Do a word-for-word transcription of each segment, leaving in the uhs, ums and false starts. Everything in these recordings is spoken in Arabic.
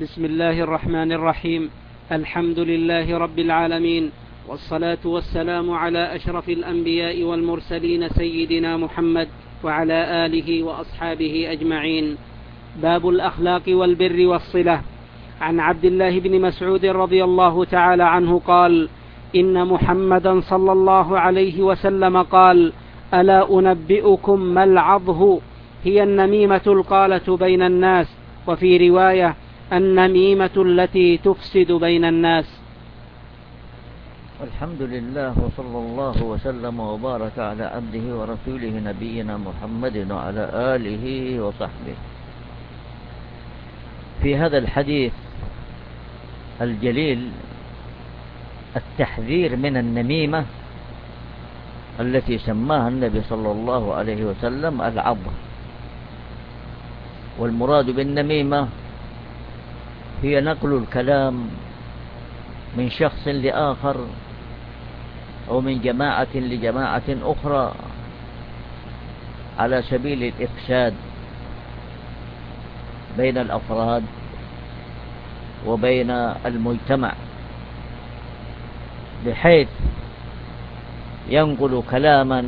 بسم الله الرحمن الرحيم. الحمد لله رب العالمين، والصلاة والسلام على أشرف الأنبياء والمرسلين سيدنا محمد وعلى آله وأصحابه أجمعين. باب الأخلاق والبر والصلة. عن عبد الله بن مسعود رضي الله تعالى عنه قال: إن محمدا صلى الله عليه وسلم قال: ألا أنبئكم ما العضه؟ هي النميمة القالة بين الناس، وفي رواية: النميمة التي تفسد بين الناس. الحمد لله، وصلى الله وسلم وبارك على عبده ورسوله نبينا محمد وعلى آله وصحبه. في هذا الحديث الجليل التحذير من النميمة التي سماها النبي صلى الله عليه وسلم العض. والمراد بالنميمة هي نقل الكلام من شخص لآخر أو من جماعة لجماعة أخرى على سبيل الإفساد بين الأفراد وبين المجتمع، بحيث ينقل كلاما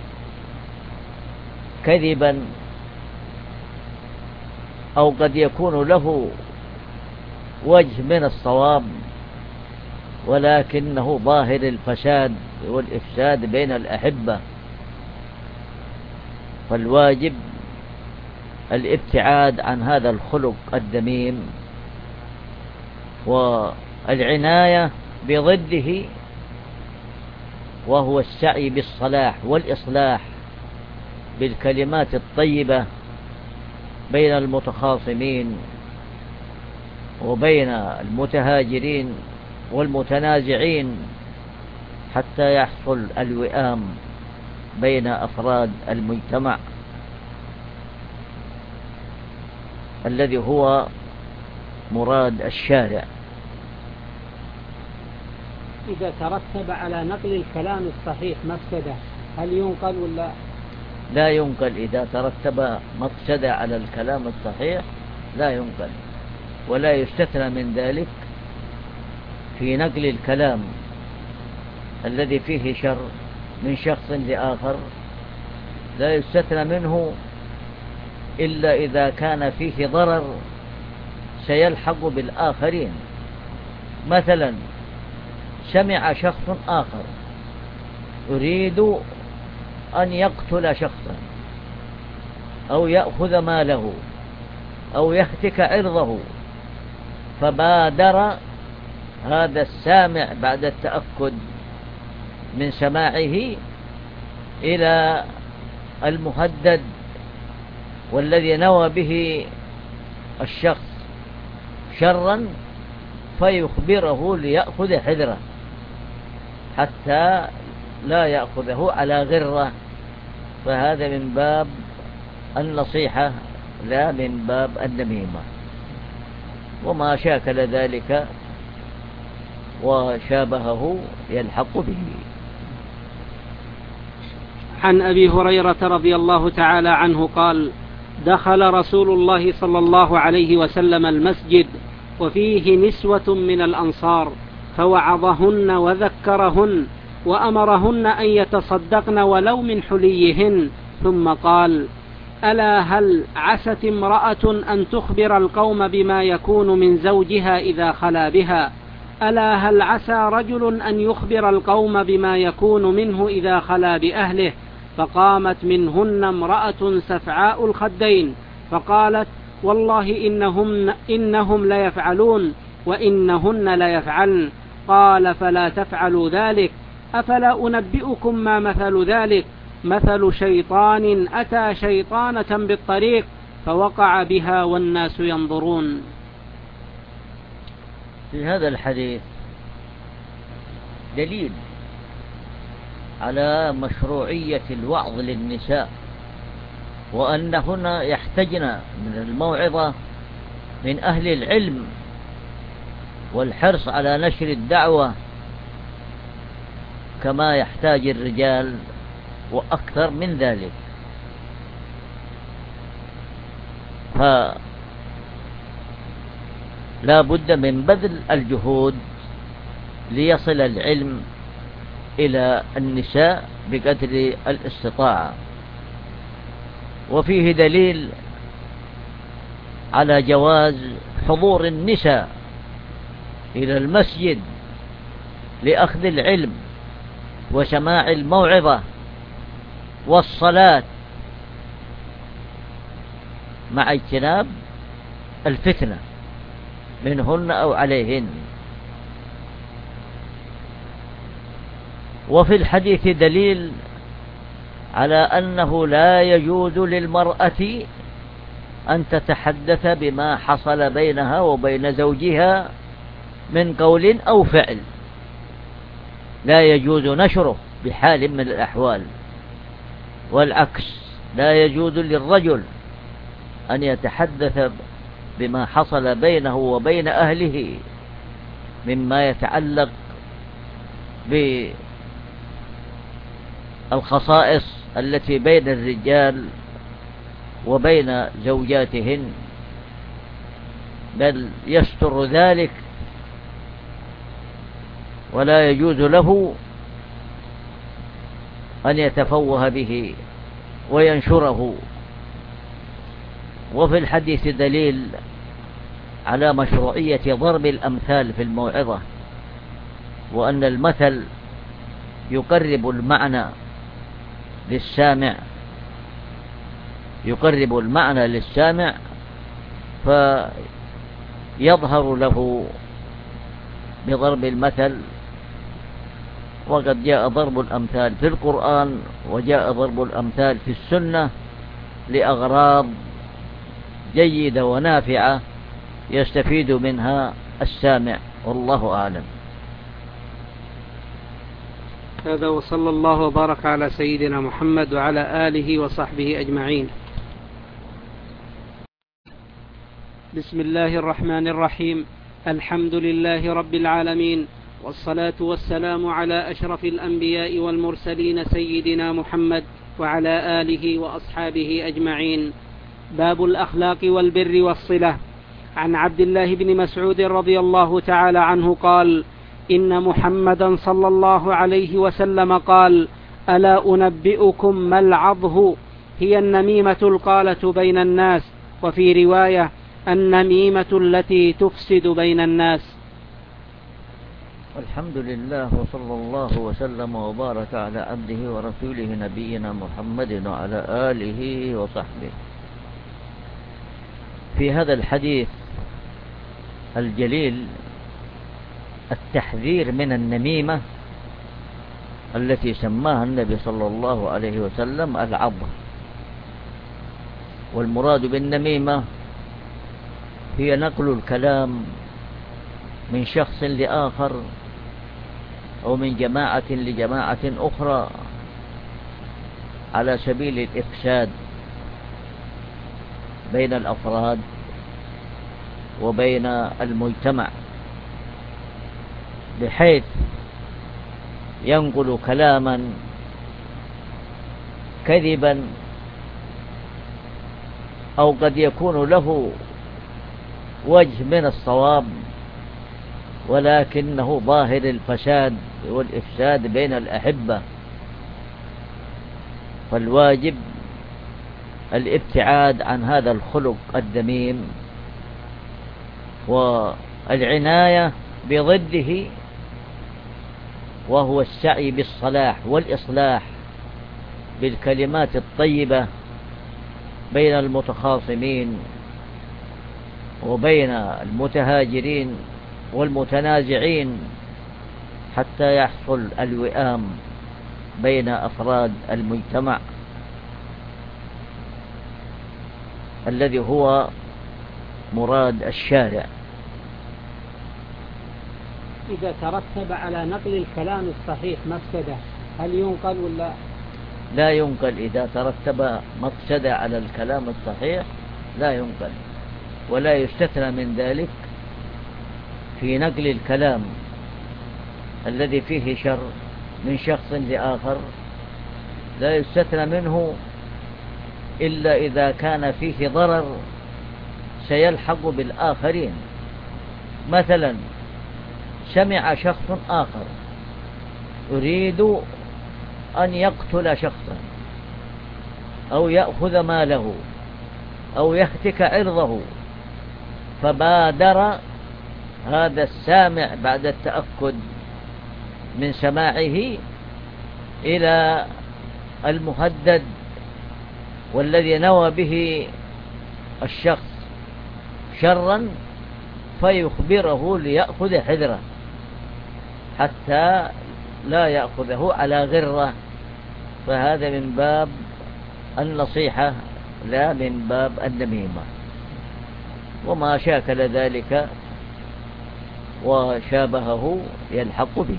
كذبا أو قد يكون له وجه من الصواب، ولكنه ظاهر الفساد والإفساد بين الأحبة. فالواجب الابتعاد عن هذا الخلق الذميم والعناية بضده، وهو السعي بالصلاح والإصلاح بالكلمات الطيبة بين المتخاصمين وبين المتهاجرين والمتنازعين، حتى يحصل الوئام بين أفراد المجتمع الذي هو مراد الشارع. إذا ترتب على نقل الكلام الصحيح مفسدة، هل ينقل ولا لا ينقل؟ إذا ترتب مفسدة على الكلام الصحيح لا ينقل، ولا يستثنى من ذلك في نقل الكلام الذي فيه شر من شخص لآخر، لا يستثنى منه إلا إذا كان فيه ضرر سيلحق بالآخرين. مثلا سمع شخص آخر يريد أن يقتل شخصا أو يأخذ ماله أو يهتك عرضه، فبادر هذا السامع بعد التأكد من سماعه إلى المهدد والذي نوى به الشخص شرا فيخبره ليأخذ حذره حتى لا يأخذه على غرة. فهذا من باب النصيحة لا من باب النميمة، وما شاكل ذلك وشابهه يلحق به. عن أبي هريرة رضي الله تعالى عنه قال: دخل رسول الله صلى الله عليه وسلم المسجد وفيه نسوة من الأنصار، فوعظهن وذكرهن وأمرهن أن يتصدقن ولو من حليهن، ثم قال: ألا هل عست امرأة أن تخبر القوم بما يكون من زوجها إذا خلا بها؟ ألا هل عسى رجل أن يخبر القوم بما يكون منه إذا خلا بأهله؟ فقامت منهن امرأة سفعاء الخدين فقالت: والله إنهم, إنهم ليفعلون وإنهن ليفعلن. قال: فلا تفعلوا ذلك. أفلا أنبئكم ما مثل ذلك؟ مثل شيطان أتى شيطانة بالطريق فوقع بها والناس ينظرون. في هذا الحديث دليل على مشروعية الوعظ للنساء، وأنهن يحتجن من الموعظة من أهل العلم والحرص على نشر الدعوة كما يحتاج الرجال وأكثر من ذلك. لا بد من بذل الجهود ليصل العلم إلى النساء بقدر الاستطاعة. وفيه دليل على جواز حضور النساء إلى المسجد لأخذ العلم وسماع الموعظة والصلاة مع اجتناب الفتنة منهن أو عليهن. وفي الحديث دليل على أنه لا يجوز للمرأة أن تتحدث بما حصل بينها وبين زوجها من قول أو فعل، لا يجوز نشره بحال من الأحوال. والعكس، لا يجوز للرجل أن يتحدث بما حصل بينه وبين أهله مما يتعلق بالخصائص التي بين الرجال وبين زوجاتهن، بل يستر ذلك، ولا يجوز له أن يتفوه به وينشره. وفي الحديث دليل على مشروعية ضرب الأمثال في الموعظة، وأن المثل يقرب المعنى للسامع يقرب المعنى للسامع فيظهر له بضرب المثل. وقد جاء ضرب الأمثال في القرآن وجاء ضرب الأمثال في السنة لأغراض جيدة ونافعة يستفيد منها السامع، والله أعلم. هذا، وصلى الله وبارك على سيدنا محمد وعلى آله وصحبه أجمعين. بسم الله الرحمن الرحيم. الحمد لله رب العالمين، والصلاة والسلام على أشرف الأنبياء والمرسلين سيدنا محمد وعلى آله وأصحابه أجمعين. باب الأخلاق والبر والصلة. عن عبد الله بن مسعود رضي الله تعالى عنه قال: إن محمدا صلى الله عليه وسلم قال: ألا أنبئكم ما العضه؟ هي النميمة القالة بين الناس. وفي رواية: النميمة التي تفسد بين الناس. الحمد لله، وصلى الله وسلم وبارك على عبده ورسوله نبينا محمد وعلى آله وصحبه. في هذا الحديث الجليل التحذير من النميمة التي سماها النبي صلى الله عليه وسلم العض. والمراد بالنميمة هي نقل الكلام من شخص لآخر أو من جماعة لجماعة أخرى على سبيل الإفساد بين الأفراد وبين المجتمع، بحيث ينقل كلاما كذبا أو قد يكون له وجه من الصواب ولكنه ظاهر الفساد والإفساد بين الأحبة. فالواجب الابتعاد عن هذا الخلق الذميم والعناية بضده، وهو السعي بالصلاح والإصلاح بالكلمات الطيبة بين المتخاصمين وبين المتهاجرين والمتنازعين، حتى يحصل الوئام بين أفراد المجتمع الذي هو مراد الشارع. إذا ترتب على نقل الكلام الصحيح مفسدة، هل ينقل ولا لا ينقل؟ إذا ترتب مفسدة على الكلام الصحيح لا ينقل، ولا يستثنى من ذلك في نقل الكلام الذي فيه شر من شخص لآخر، لا يستثنى منه إلا إذا كان فيه ضرر سيلحق بالآخرين، مثلا سمع شخص آخر يريد أن يقتل شخصا أو يأخذ ماله أو يهتك عرضه، فبادر هذا السامع بعد التأكد من سماعه إلى المهدد والذي نوى به الشخص شرا فيخبره ليأخذ حذره حتى لا يأخذه على غرة، فهذا من باب النصيحة لا من باب النميمة. وما شاكل ذلك وشابهه يلحق به.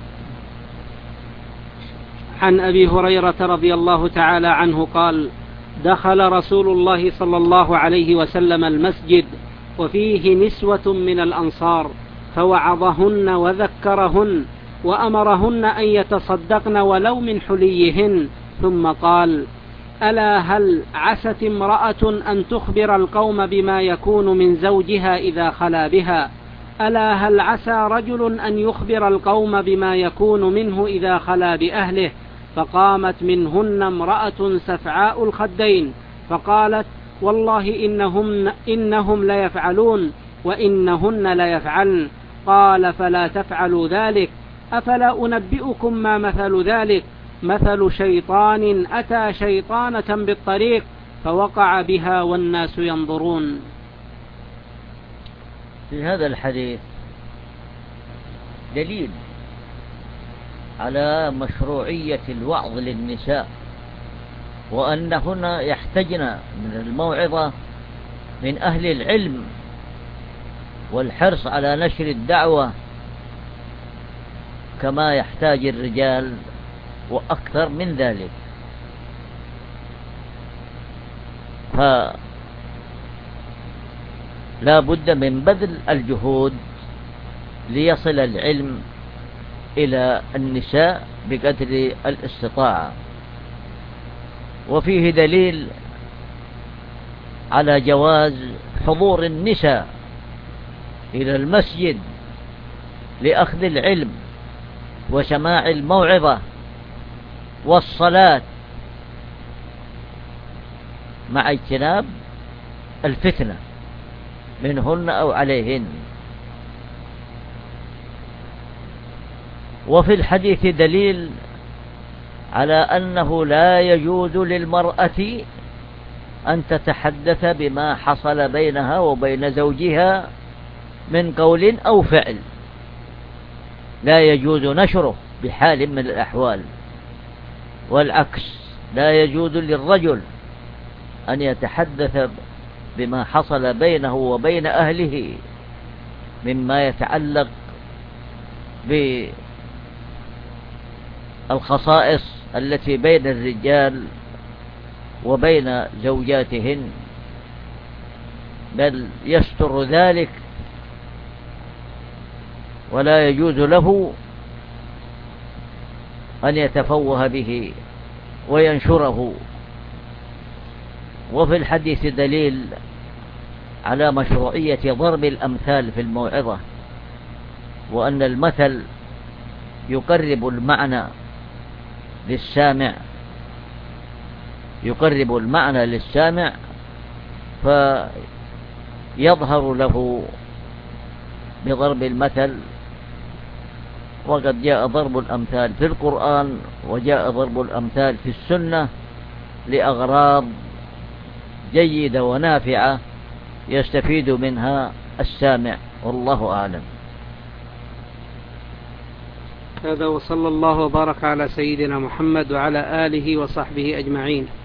عن أبي هريرة رضي الله تعالى عنه قال: دخل رسول الله صلى الله عليه وسلم المسجد وفيه نسوة من الأنصار فوعظهن وذكرهن وأمرهن أن يتصدقن ولو من حليهن، ثم قال: ألا هل عست امرأة أن تخبر القوم بما يكون من زوجها إذا خلا بها؟ ألا هل عسى رجل أن يخبر القوم بما يكون منه إذا خلا بأهله؟ فقامت منهن امرأة سفعاء الخدين فقالت: والله إنهم, إنهم ليفعلون وإنهن ليفعلن. قال: فلا تفعلوا ذلك. أفلا أنبئكم ما مثل ذلك؟ مثل شيطان أتى شيطانة بالطريق فوقع بها والناس ينظرون. في هذا الحديث دليل على مشروعية الوعظ للنساء، وأنهن يحتجن من الموعظة من أهل العلم والحرص على نشر الدعوة كما يحتاج الرجال وأكثر من ذلك. فلا بد من بذل الجهود ليصل العلم إلى النساء بقدر الاستطاعة. وفيه دليل على جواز حضور النساء إلى المسجد لأخذ العلم وسماع الموعظة والصلاة مع اجتناب الفتنة منهن أو عليهن. وفي الحديث دليل على أنه لا يجوز للمرأة أن تتحدث بما حصل بينها وبين زوجها من قول أو فعل، لا يجوز نشره بحال من الأحوال. والعكس، لا يجوز للرجل أن يتحدث بما حصل بينه وبين أهله مما يتعلق بالخصائص التي بين الرجال وبين زوجاتهن، بل يستر ذلك ولا يجوز له أن يتفوه به وينشره. وفي الحديث دليل على مشروعية ضرب الأمثال في الموعظة، وأن المثل يقرب المعنى للسامع يقرب المعنى للسامع فيظهر له بضرب المثل. وقد جاء ضرب الأمثال في القرآن وجاء ضرب الأمثال في السنة لأغراض جيدة ونافعة يستفيد منها السامع، والله أعلم. هذا وصلى الله وبارك على سيدنا محمد وعلى آله وصحبه أجمعين.